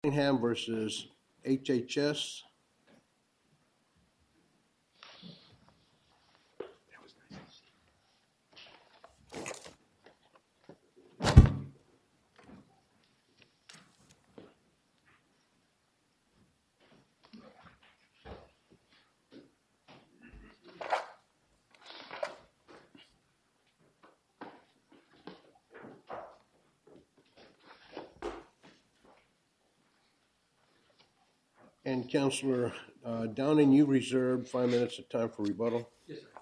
Cunningham versus HHS. And Councilor Downing, you reserved 5 minutes of time for rebuttal. Yes, sir.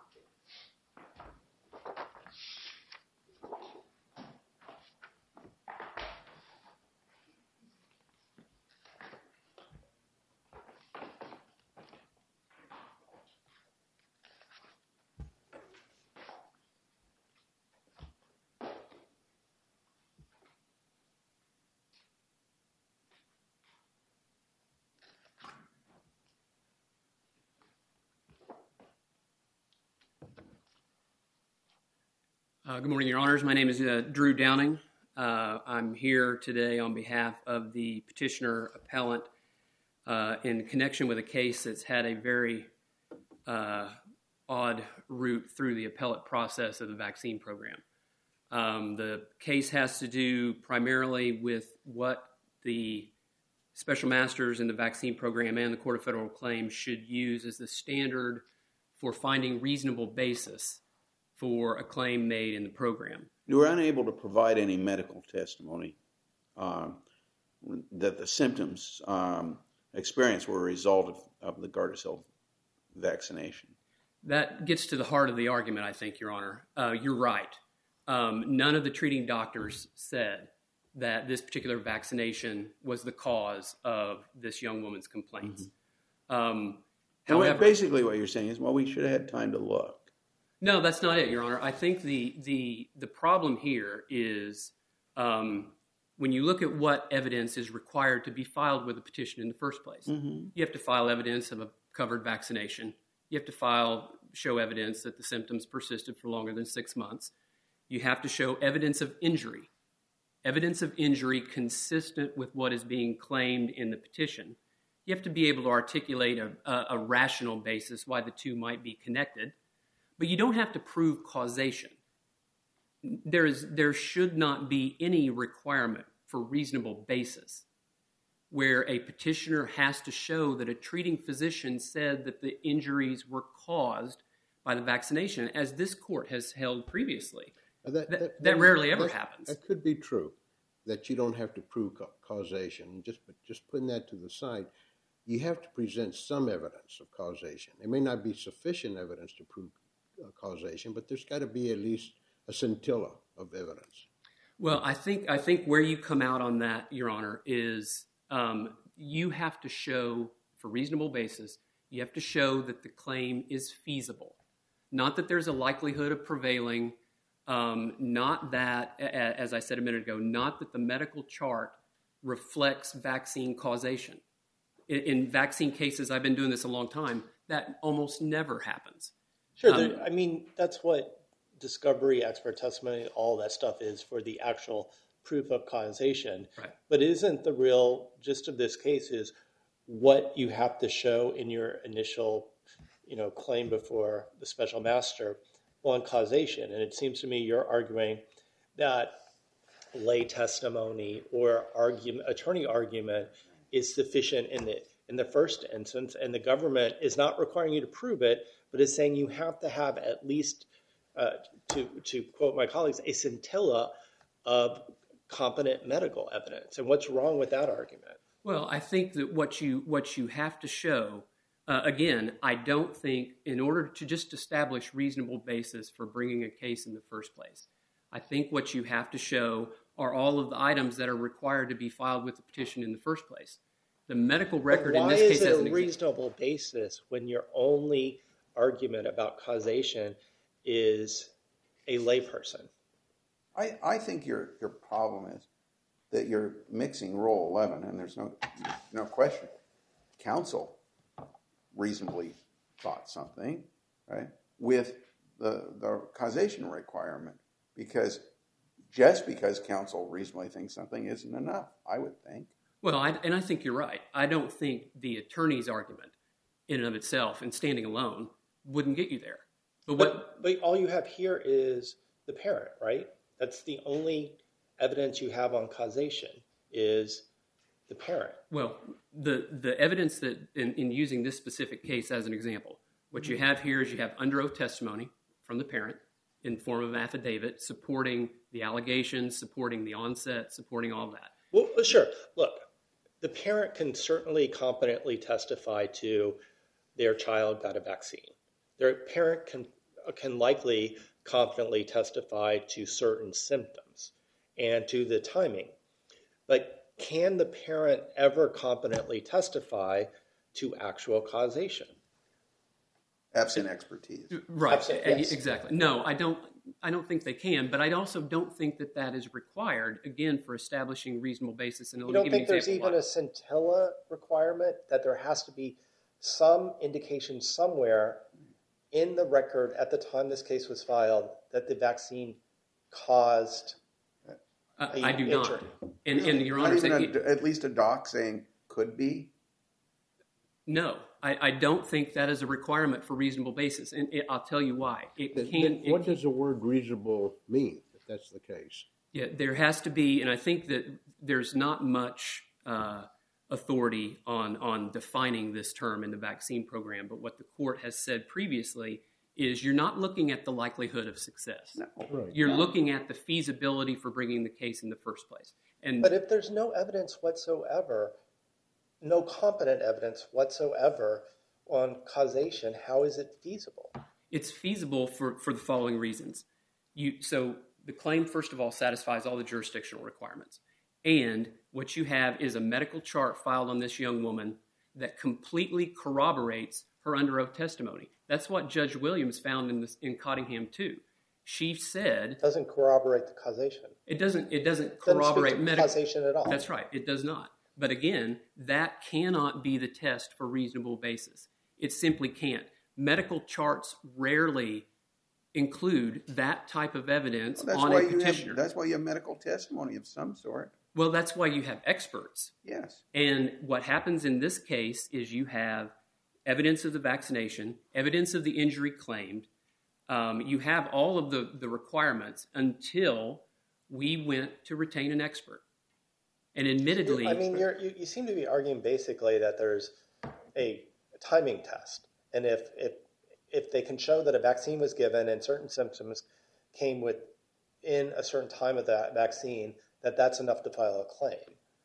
Good morning, Your Honors. My name is Drew Downing. I'm here today on behalf of the petitioner appellant in connection with a case that's had a very odd route through the appellate process of the vaccine program. The case has to do primarily with what the special masters in the vaccine program and the Court of Federal Claims should use as the standard for finding reasonable basis for a claim made in the program. You were unable to provide any medical testimony that the symptoms experienced were a result of the Gardasil vaccination. That gets to the heart of the argument, I think, Your Honor. You're right. None of the treating doctors said that this particular vaccination was the cause of this young woman's complaints. However, basically what you're saying is, well, we should have had time to look. No, that's not it, Your Honor. I think the problem here is when you look at what evidence is required to be filed with a petition in the first place. You have to file evidence of a covered vaccination. You have to show evidence that the symptoms persisted for longer than 6 months. You have to show evidence of injury consistent with what is being claimed in the petition. You have to be able to articulate a rational basis why the two might be connected. But you don't have to prove causation. There should not be any requirement for reasonable basis where a petitioner has to show that a treating physician said that the injuries were caused by the vaccination, as this court has held previously. That rarely ever happens. That could be true, that you don't have to prove causation. Just putting that to the side, you have to present some evidence of causation. There may not be sufficient evidence to prove causation, but there's got to be at least a scintilla of evidence. Well, I think where you come out on that, Your Honor, is you have to show, for reasonable basis, you have to show that the claim is feasible. Not that there's a likelihood of prevailing, not that, as I said a minute ago, not that the medical chart reflects vaccine causation. In vaccine cases, I've been doing this a long time, that almost never happens. Sure. That's what discovery, expert testimony, all that stuff is for the actual proof of causation. Right. But isn't the real gist of this case is what you have to show in your initial, claim before the special master on causation? And it seems to me you're arguing that lay testimony or attorney argument is sufficient in the first instance, and the government is not requiring you to prove it, but is saying you have to have at least, to quote my colleagues, a scintilla of competent medical evidence. And what's wrong with that argument? Well, I think that what you have to show, again, I don't think in order to just establish reasonable basis for bringing a case in the first place, I think what you have to show are all of the items that are required to be filed with the petition in the first place. The medical record in this case has an Why is it a reasonable basis when your only argument about causation is a layperson? I think your problem is that you're mixing Rule 11, and there's no question. Counsel reasonably thought something, right, with the causation requirement, because just because counsel reasonably thinks something isn't enough, I would think. Well, I think you're right. I don't think the attorney's argument in and of itself and standing alone wouldn't get you there. But all you have here is the parent, right? That's the only evidence you have on causation is the parent. Well, the evidence that in using this specific case as an example, what you have here is you have under oath testimony from the parent in form of affidavit supporting the allegations, supporting the onset, supporting all that. Well, sure. Look, the parent can certainly competently testify to their child got a vaccine. Their parent can likely confidently testify to certain symptoms and to the timing. But can the parent ever competently testify to actual causation? Absent expertise. Right. Absent, yes. Exactly. No, I don't think they can, but I also don't think that is required, again, for establishing reasonable basis. And you don't think there's even a scintilla requirement that there has to be some indication somewhere in the record at the time this case was filed that the vaccine caused I do injury? not. And Your Not Honor, even at least a doc saying could be? no, I don't think that is a requirement for reasonable basis. And I'll tell you why. What does the word reasonable mean, if that's the case? Yeah, there has to be, and I think that there's not much authority on defining this term in the vaccine program, but what the court has said previously is you're not looking at the likelihood of success. No. Right. You're looking at the feasibility for bringing the case in the first place. But if there's no evidence whatsoever, no competent evidence whatsoever on causation, how is it feasible? It's feasible for the following reasons. So the claim, first of all, satisfies all the jurisdictional requirements. And what you have is a medical chart filed on this young woman that completely corroborates her under oath testimony. That's what Judge Williams found in Cottingham 2. She said... It doesn't corroborate the causation. It doesn't corroborate doesn't speak to medical causation at all. That's right. It does not. But again, that cannot be the test for reasonable basis. It simply can't. Medical charts rarely include that type of evidence on a petitioner. That's why you have medical testimony of some sort. Well, that's why you have experts. Yes. And what happens in this case is you have evidence of the vaccination, evidence of the injury claimed. You have all of the requirements until we went to retain an expert. And admittedly... I mean, you seem to be arguing basically that there's a timing test. And if they can show that a vaccine was given and certain symptoms came within a certain time of that vaccine, that's enough to file a claim.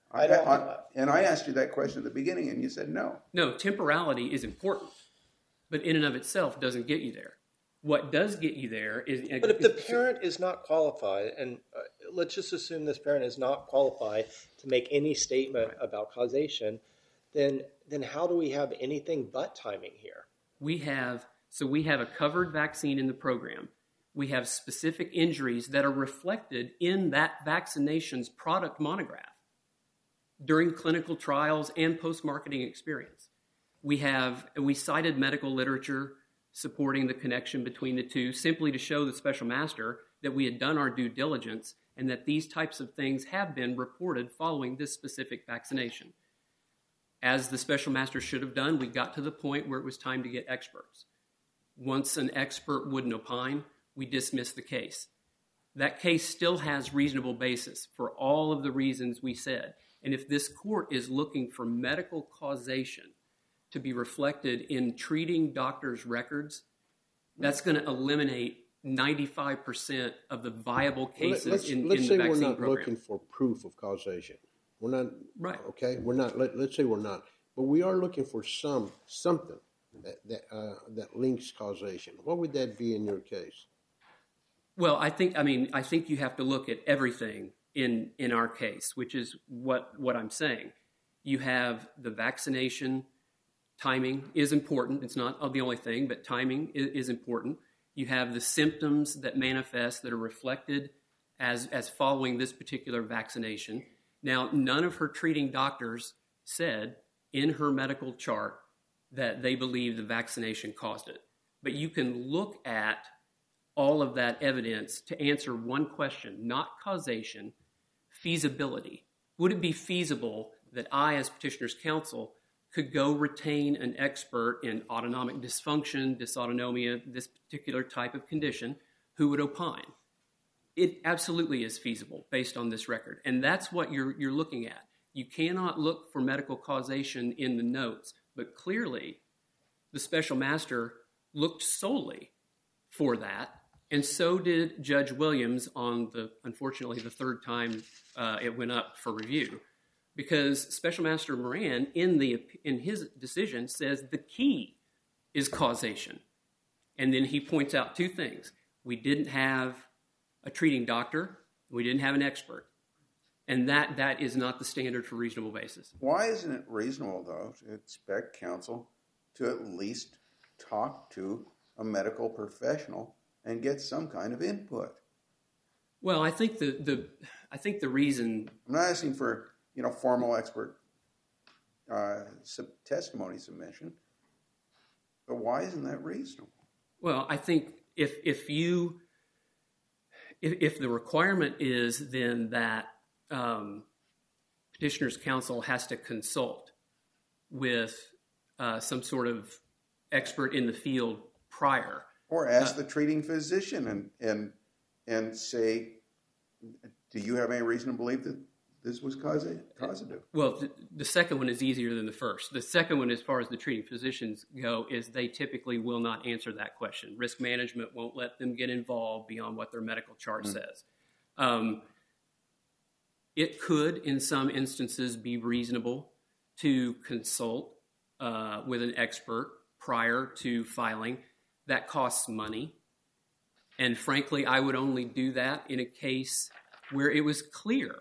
And I asked you that question at the beginning, and you said no. No, temporality is important, but in and of itself doesn't get you there. What does get you there is... But if the parent is not qualified, and let's just assume this parent is not qualified to make any statement about causation, then how do we have anything but timing here? We have a covered vaccine in the program. We have specific injuries that are reflected in that vaccination's product monograph during clinical trials and post-marketing experience. We cited medical literature supporting the connection between the two simply to show the special master that we had done our due diligence and that these types of things have been reported following this specific vaccination. As the special master should have done, we got to the point where it was time to get experts. Once an expert wouldn't opine, we dismissed the case. That case still has reasonable basis for all of the reasons we said. And if this court is looking for medical causation to be reflected in treating doctors' records, that's going to eliminate 95% of the viable cases in the vaccine program. Let's say we're not looking for proof of causation. We're not, right? Okay, we're not. Let's say we're not, but we are looking for something that links causation. What would that be in your case? Well, I think you have to look at everything in our case, which is what I'm saying. You have the vaccination. Timing is important. It's not the only thing, but timing is important. You have the symptoms that manifest that are reflected as following this particular vaccination. Now, none of her treating doctors said in her medical chart that they believe the vaccination caused it. But you can look at all of that evidence to answer one question, not causation, feasibility. Would it be feasible that I, as petitioner's counsel, could go retain an expert in autonomic dysfunction, dysautonomia, this particular type of condition, who would opine. It absolutely is feasible based on this record. And that's what you're looking at. You cannot look for medical causation in the notes, but clearly the special master looked solely for that. And so did Judge Williams on unfortunately, the third time it went up for review. Because Special Master Moran, in his decision, says the key is causation. And then he points out two things. We didn't have a treating doctor. We didn't have an expert. And that is not the standard for reasonable basis. Why isn't it reasonable, though, to expect counsel to at least talk to a medical professional and get some kind of input? Well, I think the reason... I'm not asking for, formal expert testimony submission, but why isn't that reasonable? Well, I think if the requirement is then that petitioner's counsel has to consult with some sort of expert in the field prior. Or ask the treating physician and say, do you have any reason to believe that this was causative? Well, the second one is easier than the first. The second one, as far as the treating physicians go, is they typically will not answer that question. Risk management won't let them get involved beyond what their medical chart says. It could, in some instances, be reasonable to consult with an expert prior to filing. That costs money. And frankly, I would only do that in a case where it was clear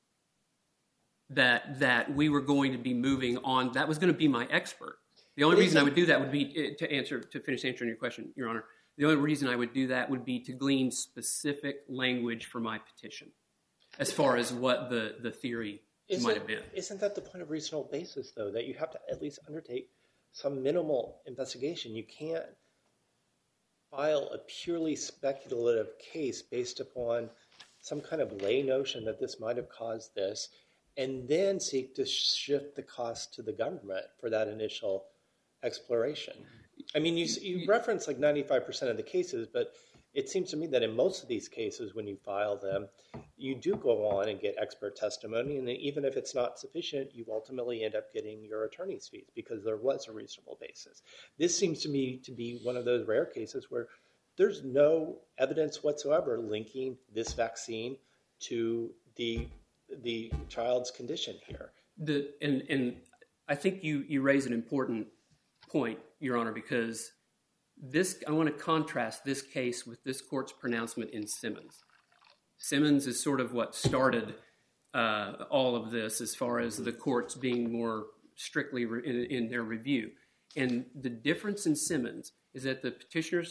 that we were going to be moving on. That was going to be my expert. The only reason I would do that would be to finish answering your question, Your Honor. The only reason I would do that would be to glean specific language for my petition, as far as what the theory might have been. Isn't that the point of reasonable basis, though, that you have to at least undertake some minimal investigation? You can't file a purely speculative case based upon some kind of lay notion that this might have caused this, and then seek to shift the cost to the government for that initial exploration. I mean, you reference like 95% of the cases, but it seems to me that in most of these cases, when you file them, you do go on and get expert testimony, and even if it's not sufficient, you ultimately end up getting your attorney's fees because there was a reasonable basis. This seems to me to be one of those rare cases where there's no evidence whatsoever linking this vaccine to the child's condition here. And I think you raise an important point, Your Honor, because I want to contrast this case with this court's pronouncement in Simmons. Simmons is sort of what started all of this as far as the courts being more strictly in their review. And the difference in Simmons is that the petitioner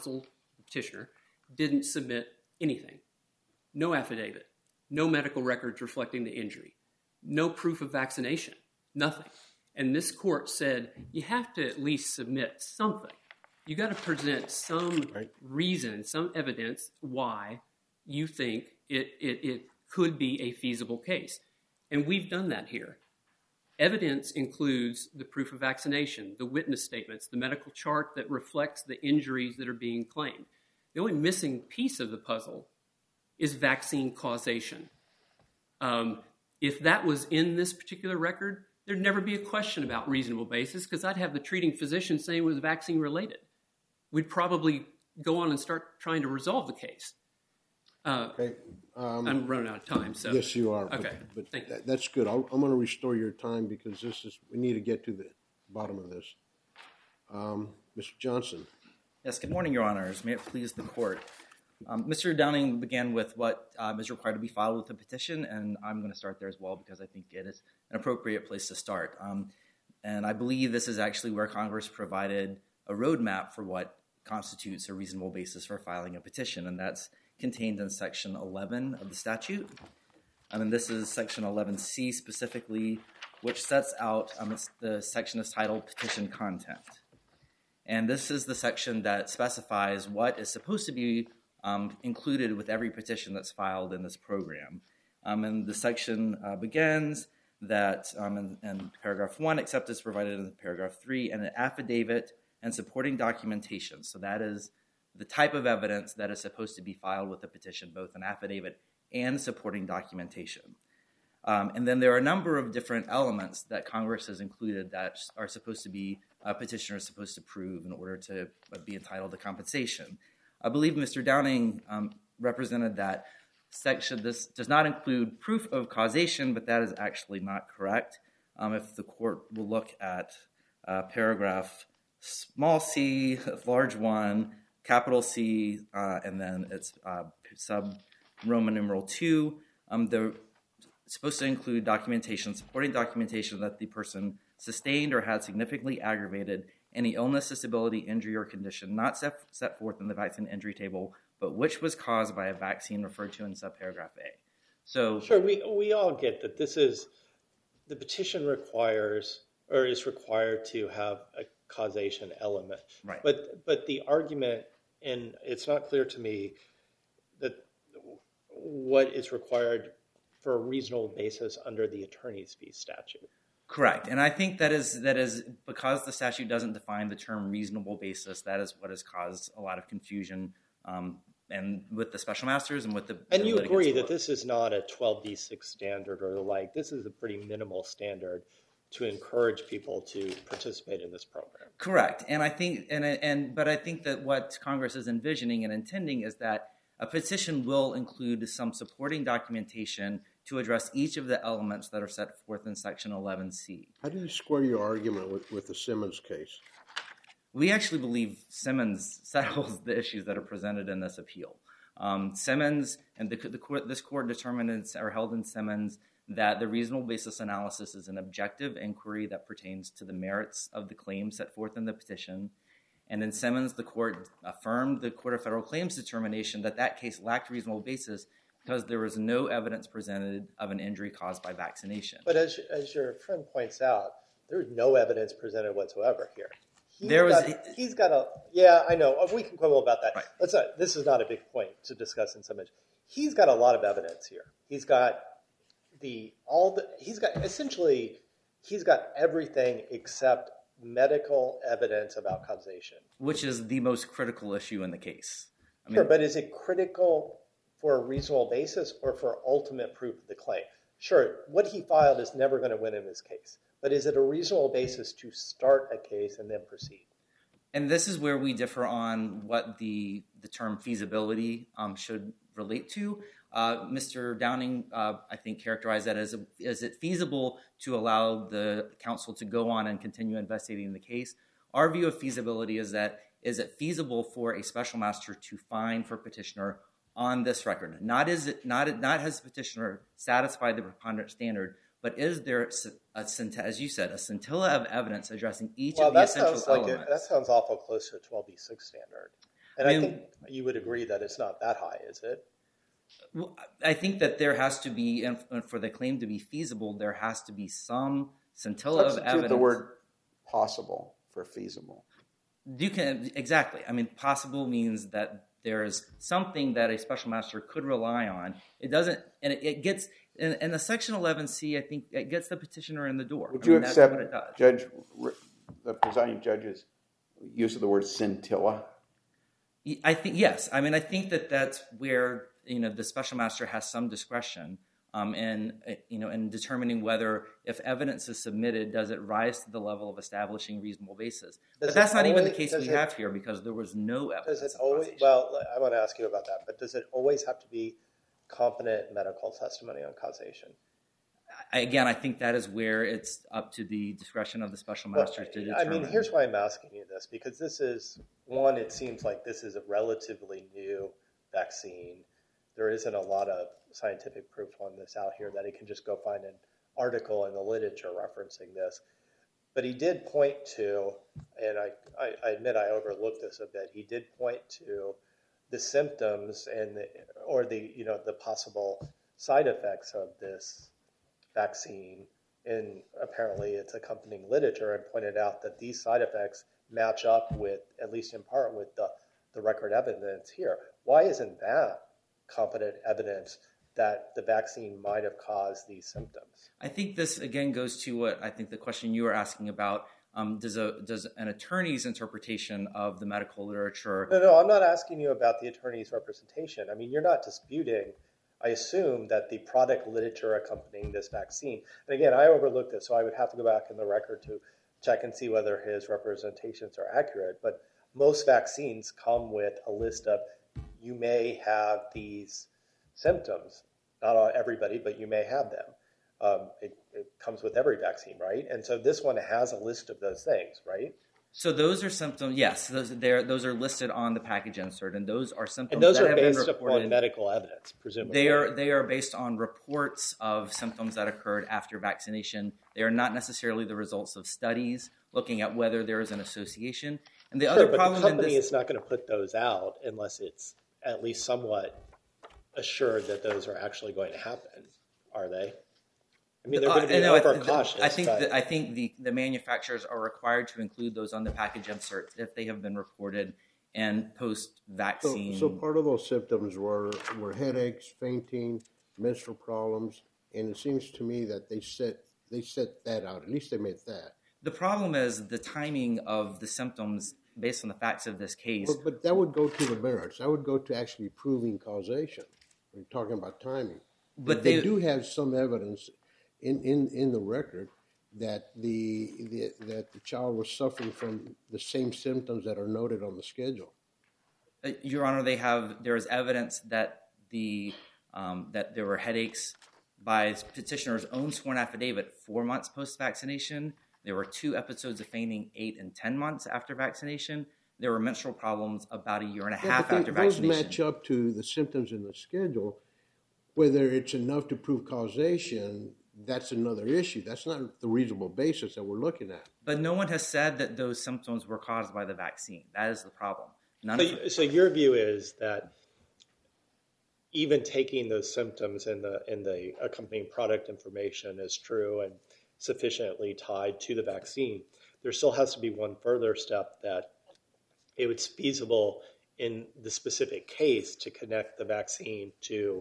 didn't submit anything. No affidavit, no medical records reflecting the injury, no proof of vaccination, nothing. And this court said, you have to at least submit something. You got to present some reason, some evidence why you think it could be a feasible case. And we've done that here. Evidence includes the proof of vaccination, the witness statements, the medical chart that reflects the injuries that are being claimed. The only missing piece of the puzzle is vaccine causation. If that was in this particular record, there'd never be a question about reasonable basis because I'd have the treating physician saying it was vaccine related. We'd probably go on and start trying to resolve the case. Okay. I'm running out of time. So yes, you are. Okay, but thank you. That's good. I'm going to restore your time because we need to get to the bottom of this. Mr. Johnson. Yes, good morning, Your Honors. May it please the court. Mr. Downing began with what is required to be filed with the petition, and I'm going to start there as well because I think it is an appropriate place to start. And I believe this is actually where Congress provided a roadmap for what constitutes a reasonable basis for filing a petition, and that's contained in Section 11 of the statute. And this is Section 11C specifically, which sets out, the section is titled Petition Content. And this is the section that specifies what is supposed to be included with every petition that's filed in this program. And the section begins that in paragraph 1, except as provided in paragraph 3, and an affidavit and supporting documentation. So that is the type of evidence that is supposed to be filed with the petition, both an affidavit and supporting documentation. And then there are a number of different elements that Congress has included that are supposed to be a petitioner is supposed to prove in order to be entitled to compensation. I believe Mr. Downing represented that section. This does not include proof of causation, but that is actually not correct. If the court will look at paragraph small c, large 1, capital C, and then it's sub Roman numeral 2, they're supposed to include documentation, supporting documentation that the person sustained or had significantly aggravated any illness, disability, injury, or condition not set forth in the vaccine injury table, but which was caused by a vaccine referred to in subparagraph A. So sure, we all get that this is, the petition requires or is required to have a causation element. Right. But the argument, and it's not clear to me that what is required for a reasonable basis under the attorney's fee statute. Correct. And I think that is because the statute doesn't define the term reasonable basis, that is what has caused a lot of confusion and with the special masters and with the And you agree that this is not a 12d6 standard or the like. This is a pretty minimal standard to encourage people to participate in this program. Correct. And I think but I think that what Congress is envisioning and intending is that a petition will include some supporting documentation to address each of the elements that are set forth in Section 11C. How do you square your argument with the Simmons case? We actually believe Simmons settles the issues that are presented in this appeal. Simmons and this court determined or held in Simmons that the reasonable basis analysis is an objective inquiry that pertains to the merits of the claim set forth in the petition. And in Simmons, the court affirmed the Court of Federal Claims determination that that case lacked reasonable basis because there was no evidence presented of an injury caused by vaccination. But as your friend points out, there's no evidence presented whatsoever here. He's got a yeah, I know. We can quibble about that. Right. This is not a big point to discuss in Simmons. He's got a lot of evidence here. He's got everything except medical evidence about causation, which is the most critical issue in the case. Sure, but is it critical for a reasonable basis or for ultimate proof of the claim? Sure, what he filed is never going to win in this case, but is it a reasonable basis to start a case and then proceed? And this is where we differ on what the term feasibility should relate to. Mr. Downing, I think, characterized that as is it feasible to allow the counsel to go on and continue investigating the case? Our view of feasibility is that is it feasible for a special master to find for petitioner on this record? Not has the petitioner satisfied the preponderant standard, but is there, as you said, a scintilla of evidence addressing each of the essential elements? That sounds awful close to a 12b6 standard. And I think you would agree that it's not that high, is it? Well, I think that there has to be, and for the claim to be feasible, there has to be some scintilla of evidence. Substitute the word possible for feasible. Exactly. I mean, possible means that there is something that a special master could rely on. It doesn't, and it gets, in the Section 11C, I think it gets the petitioner in the door. Would you accept the presiding judge's use of the word scintilla? I think, yes. I mean, I think that that's where, the special master has some discretion in determining whether, if evidence is submitted, does it rise to the level of establishing reasonable basis. But that's not even the case we have here because there was no evidence. Does it always? Well, I want to ask you about that. But does it always have to be competent medical testimony on causation? Again, I think that is where it's up to the discretion of the special master to determine. I mean, here's why I'm asking you this, because this is, one, it seems like this is a relatively new vaccine. There isn't a lot of scientific proof on this out here that he can just go find an article in the literature referencing this. But he did point to, and I admit I overlooked this a bit, he did point to the symptoms and the possible side effects of this vaccine in apparently its accompanying literature, and pointed out that these side effects match up with, at least in part, with the record evidence here. Why isn't that competent evidence that the vaccine might have caused these symptoms? I think this, again, goes to what I think the question you were asking about. Does an attorney's interpretation of the medical literature... No, I'm not asking you about the attorney's representation. I mean, you're not disputing, I assume, that the product literature accompanying this vaccine, and again, I overlooked this, so I would have to go back in the record to check and see whether his representations are accurate, but most vaccines come with a list of, you may have these symptoms. Not everybody, but you may have them. It comes with every vaccine, right? And so this one has a list of those things, right? So those are symptoms, yes, those are listed on the package insert, and those are symptoms and those that are have based been reported. upon medical evidence, presumably. They are based on reports of symptoms that occurred after vaccination. They are not necessarily the results of studies looking at whether there is an association. And the other problem the company is not going to put those out unless it's at least somewhat assured that those are actually going to happen, are they? I mean, they're going to be overcautious. I think the manufacturers are required to include those on the package inserts if they have been reported and post-vaccine. So part of those symptoms were headaches, fainting, menstrual problems, and it seems to me that they set that out. At least they made that. The problem is the timing of the symptoms based on the facts of this case. But that would go to the merits. That would go to actually proving causation. We're talking about timing. But they do have some evidence in the record that the child was suffering from the same symptoms that are noted on the schedule. Your Honor, there is evidence that that there were headaches by petitioner's own sworn affidavit 4 months post-vaccination. There were 2 episodes of fainting 8 and 10 months after vaccination. There were menstrual problems about a year and a half after vaccination. Those match up to the symptoms in the schedule. Whether it's enough to prove causation, that's another issue. That's not the reasonable basis that we're looking at. But no one has said that those symptoms were caused by the vaccine. That is the problem. So your view is that even taking those symptoms in the accompanying product information is true and sufficiently tied to the vaccine, there still has to be one further step that it was feasible in the specific case to connect the vaccine to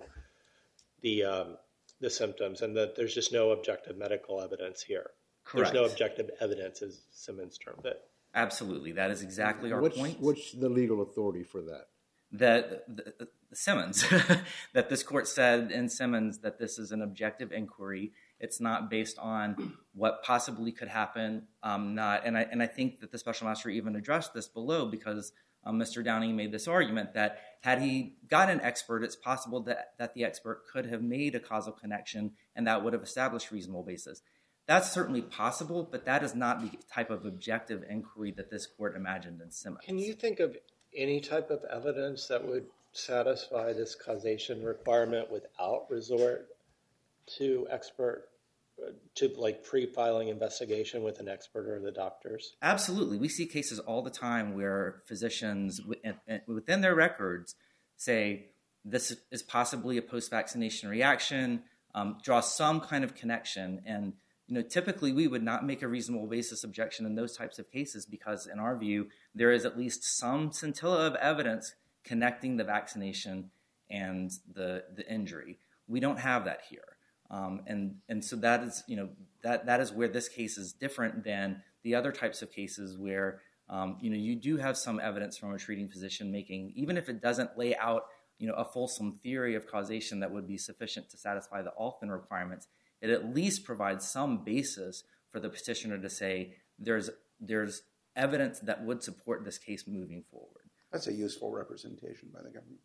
the symptoms, and that there's just no objective medical evidence here. Correct. There's no objective evidence, as Simmons termed it. Absolutely. That is exactly our point. What's the legal authority for that? That Simmons, that this court said in Simmons that this is an objective inquiry. It's not based on what possibly could happen. And I think that the special master even addressed this below because Mr. Downing made this argument that had he got an expert, it's possible that the expert could have made a causal connection and that would have established reasonable basis. That's certainly possible, but that is not the type of objective inquiry that this court imagined in Simmons. Can you think of any type of evidence that would satisfy this causation requirement without resort to expert, to like pre-filing investigation with an expert or the doctors? Absolutely. We see cases all the time where physicians within their records say this is possibly a post-vaccination reaction, draw some kind of connection. And typically we would not make a reasonable basis objection in those types of cases because in our view, there is at least some scintilla of evidence connecting the vaccination and the injury. We don't have that here. And so that is, that is where this case is different than the other types of cases where, you do have some evidence from a treating physician making, even if it doesn't lay out, a fulsome theory of causation that would be sufficient to satisfy the Alfvén requirements, it at least provides some basis for the petitioner to say there's evidence that would support this case moving forward. That's a useful representation by the government.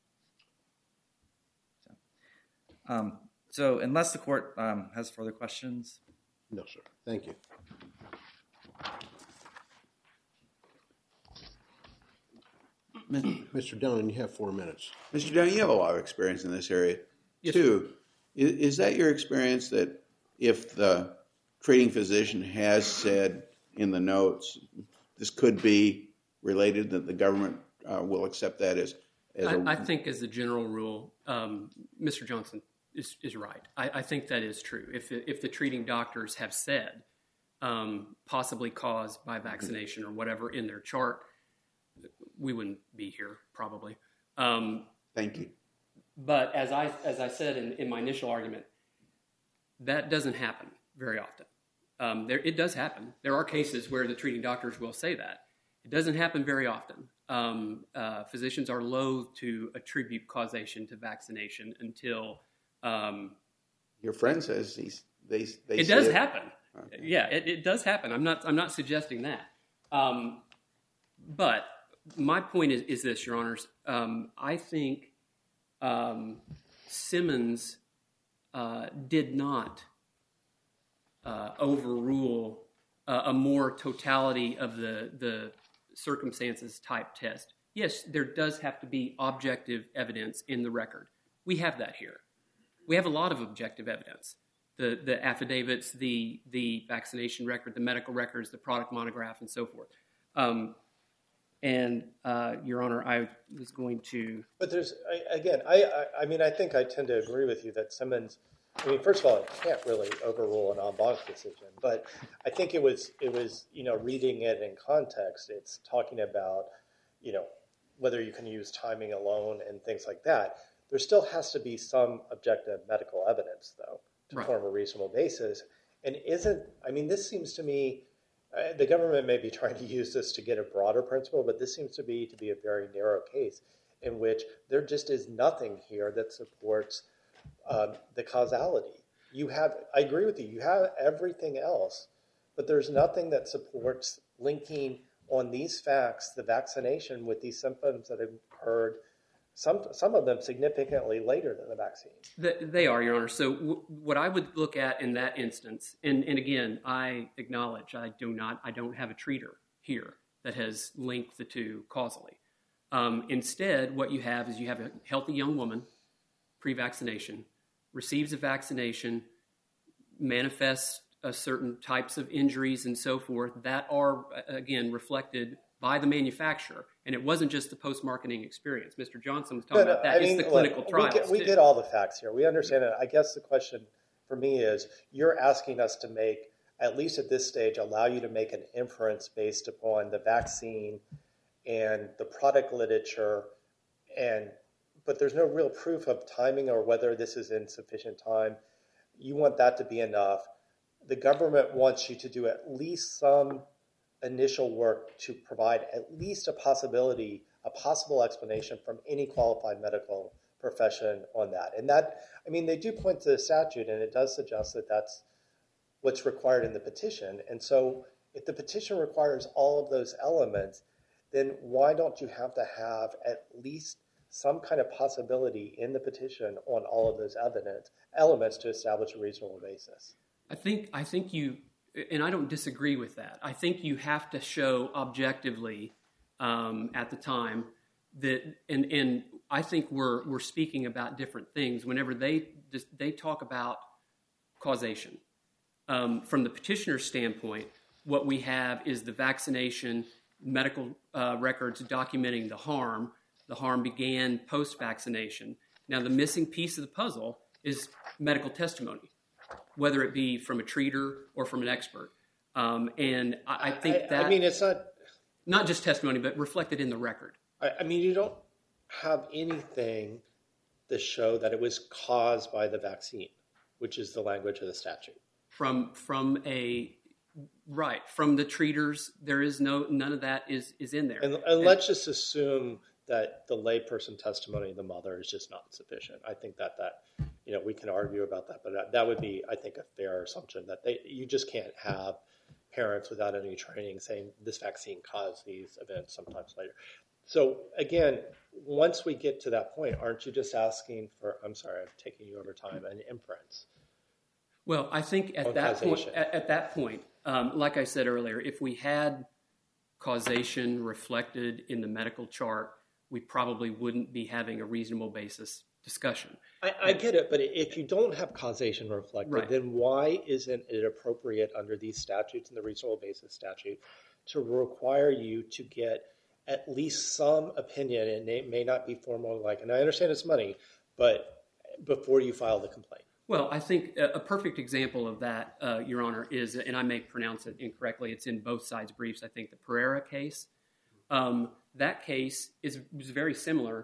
So unless the court has further questions. No, sir. Thank you. Mr. Downing, you have 4 minutes. Mr. Downing, you have a lot of experience in this area, yes, too. Is that your experience that if the treating physician has said in the notes this could be related, that the government will accept that as I think as a general rule, Mr. Johnson is right. I think that is true. If the treating doctors have said possibly caused by vaccination or whatever in their chart, we wouldn't be here probably. Thank you. But as I said in my initial argument, that doesn't happen very often. It does happen. There are cases where the treating doctors will say that. It doesn't happen very often. Physicians are loath to attribute causation to vaccination until Your friend says they it does happen. Okay. Yeah, it does happen. I'm not suggesting that. But my point is this, Your Honors. I think Simmons did not overrule a more totality of the circumstances type test. Yes, there does have to be objective evidence in the record. We have that here. We have a lot of objective evidence. The affidavits, the vaccination record, the medical records, the product monograph, and so forth. Your Honor, I was going to... But there's, again, I mean, I think I tend to agree with you that Simmons, I mean, first of all, it can't really overrule an en banc decision, but I think it was, reading it in context, it's talking about, whether you can use timing alone and things like that. There still has to be some objective medical evidence, though, to form a reasonable basis. And this seems to me, the government may be trying to use this to get a broader principle, but this seems to be a very narrow case in which there just is nothing here that supports the causality. I agree with you, you have everything else, but there's nothing that supports linking on these facts, the vaccination with these symptoms that have occurred, some of them significantly later than the vaccine. They are, Your Honor. So what I would look at in that instance, and again, I acknowledge I don't have a treater here that has linked the two causally. Instead, what you have is you have a healthy young woman, pre-vaccination, receives a vaccination, manifests certain types of injuries and so forth that are, again, reflected by the manufacturer. And it wasn't just the post-marketing experience. Mr. Johnson was talking about that. It's the clinical trials. We get all the facts here. We understand it. I guess the question for me is, you're asking us to make, at least at this stage, allow you to make an inference based upon the vaccine and the product literature, but there's no real proof of timing or whether this is in sufficient time. You want that to be enough. The government wants you to do at least some initial work to provide at least a possible explanation from any qualified medical profession on that. And that, I mean, they do point to the statute, and it does suggest that that's what's required in the petition. And so if the petition requires all of those elements, then why don't you have to have at least some kind of possibility in the petition on all of those elements to establish a reasonable basis? I think you, and I don't disagree with that. I think you have to show objectively at the time that, and I think we're speaking about different things whenever they talk about causation. From the petitioner's standpoint, what we have is the vaccination, medical records documenting the harm. The harm began post-vaccination. Now, the missing piece of the puzzle is medical testimony, whether it be from a treater or from an expert. And I think that... I mean, it's not just testimony, but reflected in the record. I mean, you don't have anything to show that it was caused by the vaccine, which is the language of the statute. From the treaters, there is none of that is in there. And let's just assume that the layperson testimony of the mother is just not sufficient. I think that we can argue about that, but that would be, I think, a fair assumption that you just can't have parents without any training saying this vaccine caused these events sometimes later. So again, once we get to that point, aren't you just asking for, I'm sorry, I'm taking you over time, an inference? Well, I think at that point, like I said earlier, if we had causation reflected in the medical chart, we probably wouldn't be having a reasonable basis discussion. I get it, but if you don't have causation reflected, then why isn't it appropriate under these statutes and the reasonable basis statute to require you to get at least some opinion, and it may not be formal, and I understand it's money, but before you file the complaint? Well, I think a perfect example of that, Your Honor, is, and I may pronounce it incorrectly, it's in both sides' briefs, I think the Pereira case. That case was very similar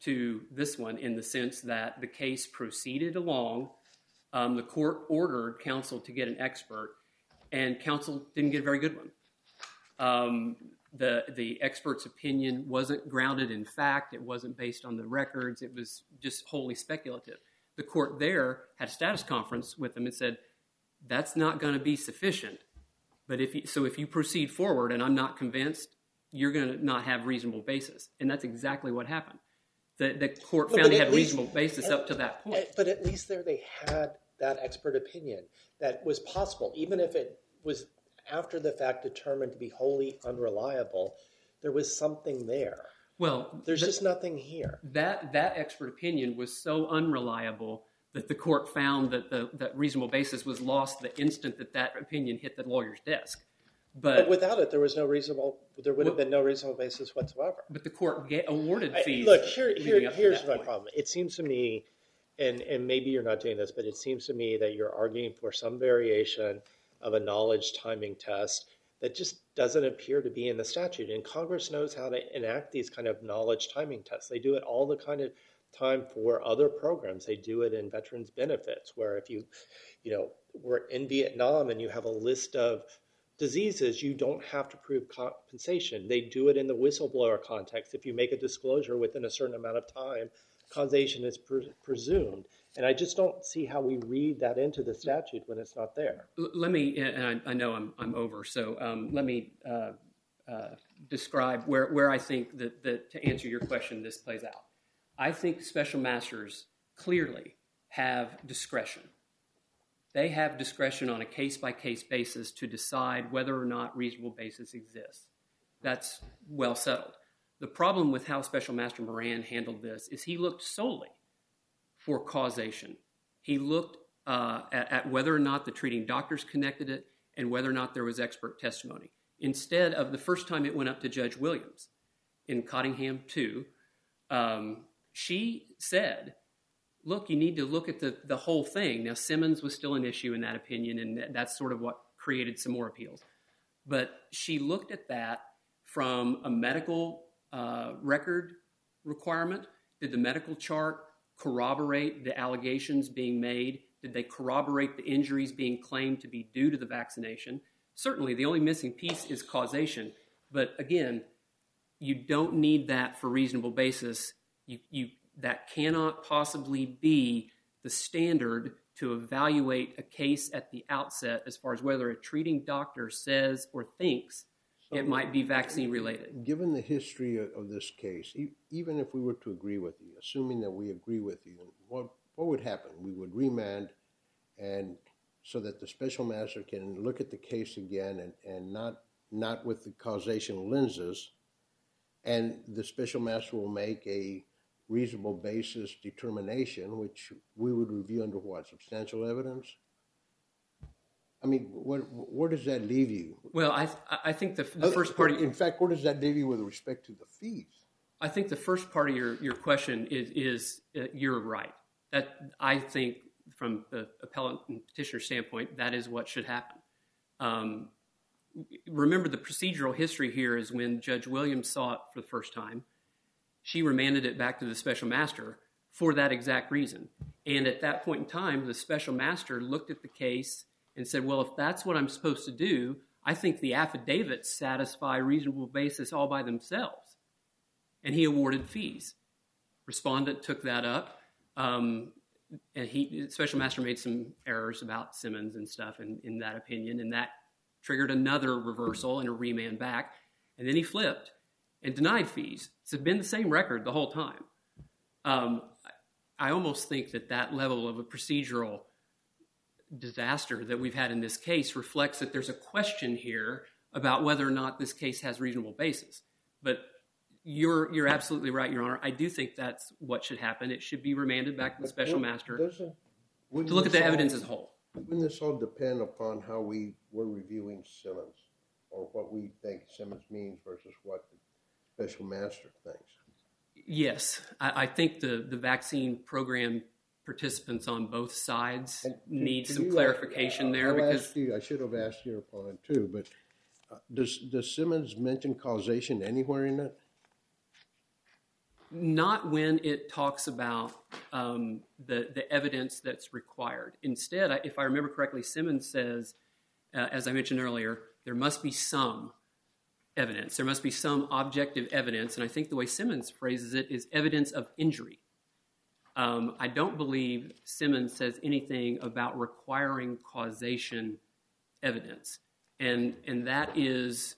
to this one in the sense that the case proceeded along. The court ordered counsel to get an expert, and counsel didn't get a very good one. The expert's opinion wasn't grounded in fact. It wasn't based on the records. It was just wholly speculative. The court there had a status conference with them and said, that's not going to be sufficient. But if you proceed forward and I'm not convinced, you're going to not have reasonable basis. And that's exactly what happened. The court found they had reasonable basis up to that point. But at least there they had that expert opinion that was possible. Even if it was after the fact determined to be wholly unreliable, there was something there. Well, there's just nothing here. That expert opinion was so unreliable that the court found that that reasonable basis was lost the instant that opinion hit the lawyer's desk. But without it, there would have been no reasonable basis whatsoever. But the court awarded fees. Look, here's my problem. It seems to me, and maybe you're not doing this, but it seems to me that you're arguing for some variation of a knowledge timing test that just doesn't appear to be in the statute. And Congress knows how to enact these kind of knowledge timing tests. They do it all the kind of time for other programs. They do it in veterans benefits, where if you were in Vietnam and you have a list of diseases, you don't have to prove compensation. They do it in the whistleblower context. If you make a disclosure within a certain amount of time, causation is presumed. And I just don't see how we read that into the statute when it's not there. Let me, and I know I'm over, so let me describe where I think that to answer your question, this plays out. I think special masters clearly have discretion. They have discretion on a case-by-case basis to decide whether or not reasonable basis exists. That's well settled. The problem with how Special Master Moran handled this is he looked solely for causation. He looked at whether or not the treating doctors connected it and whether or not there was expert testimony. Instead of the first time it went up to Judge Williams in Cottingham 2, she said, look, you need to look at the whole thing. Now, Simmons was still an issue in that opinion, and that's sort of what created some more appeals. But she looked at that from a medical record requirement. Did the medical chart corroborate the allegations being made? Did they corroborate the injuries being claimed to be due to the vaccination? Certainly, the only missing piece is causation. But again, you don't need that for reasonable basis. That cannot possibly be the standard to evaluate a case at the outset as far as whether a treating doctor says or thinks it might be vaccine related. Given the history of this case, even if we were to agree with you, assuming that we agree with you, what would happen? We would remand, and so that the special master can look at the case again and not with the causation lenses, and the special master will make a reasonable basis determination, which we would review under what? Substantial evidence? I mean, where does that leave you? Well, I think the first part... In fact, where does that leave you with respect to the fees? I think the first part of your question is you're right. That I think from the appellant and petitioner standpoint, that is what should happen. Remember, the procedural history here is when Judge Williams saw it for the first time, she remanded it back to the special master for that exact reason. And at that point in time, the special master looked at the case and said, well, if that's what I'm supposed to do, I think the affidavits satisfy reasonable basis all by themselves. And he awarded fees. Respondent took that up. And the special master made some errors about Simmons and stuff in that opinion. And that triggered another reversal and a remand back. And then he flipped and denied fees. It's been the same record the whole time. I almost think that level of a procedural disaster that we've had in this case reflects that there's a question here about whether or not this case has reasonable basis. But you're absolutely right, Your Honor. I do think that's what should happen. It should be remanded back to the special master to look at the evidence as a whole. Wouldn't this all depend upon how we were reviewing Simmons, or what we think Simmons means versus what the special master thinks? Yes. I think the vaccine program participants on both sides need some clarification there. I should have asked your opponent too, but does Simmons mention causation anywhere in it? Not when it talks about the evidence that's required. Instead, if I remember correctly, Simmons says, as I mentioned earlier, there must be some evidence. There must be some objective evidence, and I think the way Simmons phrases it is evidence of injury. I don't believe Simmons says anything about requiring causation evidence, and that is,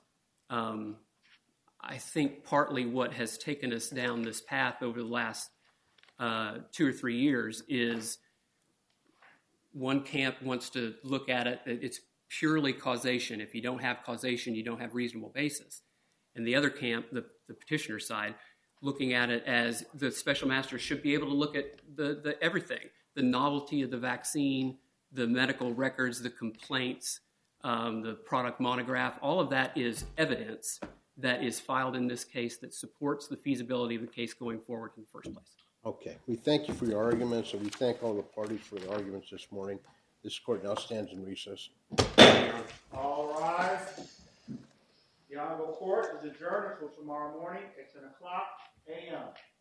I think, partly what has taken us down this path over the last 2 or 3 years. Is one camp wants to look at it that it's purely causation. If you don't have causation, you don't have reasonable basis. And the other camp, the petitioner side, looking at it as the special master should be able to look at the everything, the novelty of the vaccine, the medical records, the complaints, the product monograph. All of that is evidence that is filed in this case that supports the feasibility of the case going forward in the first place. Okay. We thank you for your arguments, and we thank all the parties for their arguments this morning. This court now stands in recess. All rise. The Honorable Court is adjourned until tomorrow morning at 10 o'clock a.m.